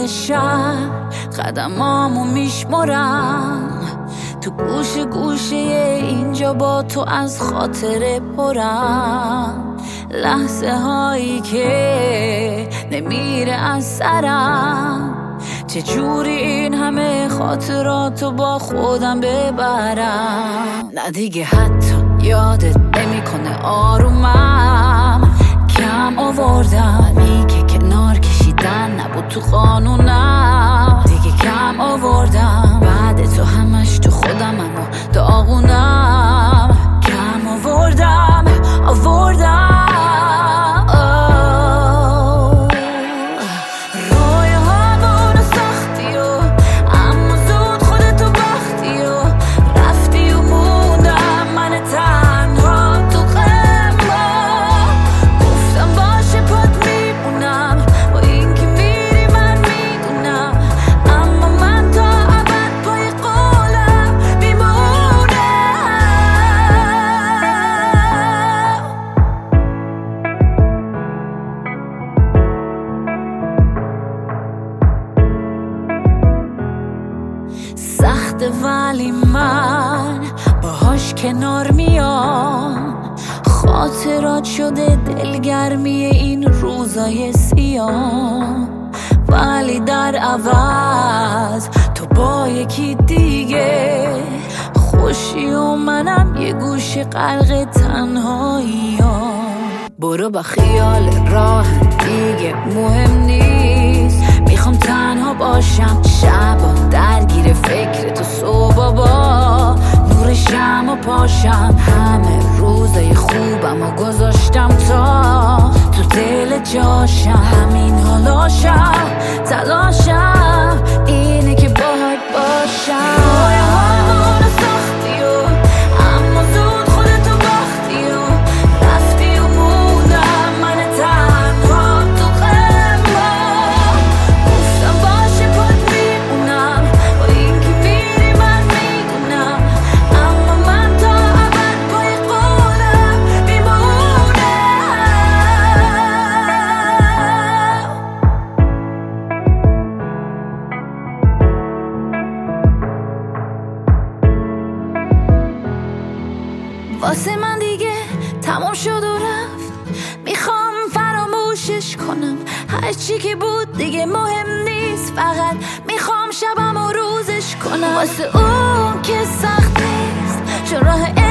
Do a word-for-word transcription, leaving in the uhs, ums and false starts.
شهر قدمامو میشمرم، تو گوش گوشه اینجا با تو از خاطر پرم، لحظه هایی که نمیره از سرم، چجوری این همه خاطراتو با خودم ببرم. نه دیگه حتی یادت نمیکنه آرومم، کم آوردم میگه کنار کشیدن نبود تو قانونم، دیگه کم آوردم بعد تو همش تو خودم اما داغونم، کم آوردم آوردم سخته ولی من باهاش کنار میام، خاطرات شده دلگرمی این روزای سیاه، ولی در عوض تو با یکی دیگه خوشی و منم یه گوشه غرق تنهایی ها. برو با خیال راه دیگه مهم نیست، میخوام تنها باشم شبا درگیر فکر تو، صبح با نور شمع پاشم، همه روزای خوبم و گذاشتم تا تو دل جاشم، همین حالاشم تلاشم اینه که باهات باشم. واسه من دیگه تمام شد و رفت، میخوام فراموشش کنم، هرچی که بود دیگه مهم نیست، فقط میخوام شبم و روزش کنم، واسه اون که سخت نیست چون راه